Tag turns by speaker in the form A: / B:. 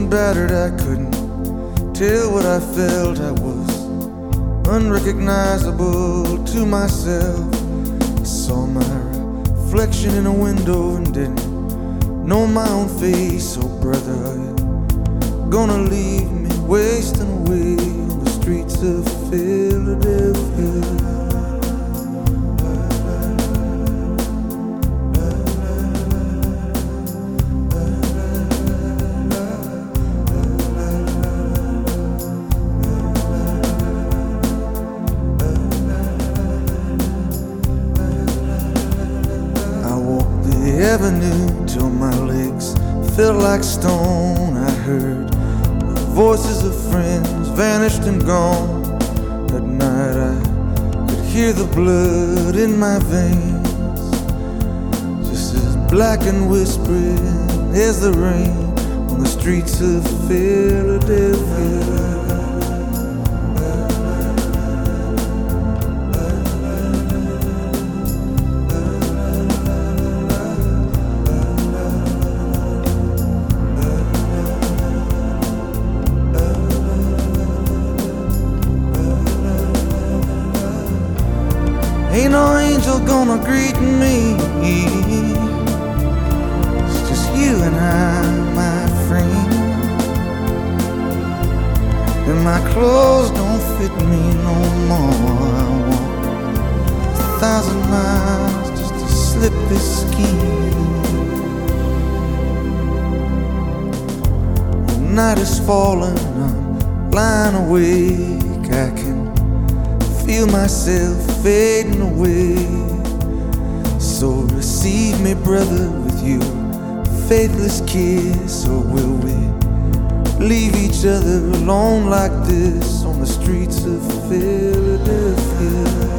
A: and battered, I couldn't tell what I felt. I was unrecognizable to myself. I saw my reflection in a window and didn't know my own face. Oh brother, are you gonna leave me wasting away on the streets of Philadelphia? Avenue till my legs felt like stone. I heard the voices of friends vanished and gone. At night I could hear the blood in my veins, just as black and whispering as the rain on the streets of Philadelphia. Ain't no angel gonna greet me. It's just you and I, my friend. And my clothes don't fit me no more. I walk 1,000 miles just to slip this skin. The night is falling, I'm lying awake. I can feel myself fading away. So receive me, brother, with your faithless kiss. Or will we leave each other alone like this on the streets of Philadelphia?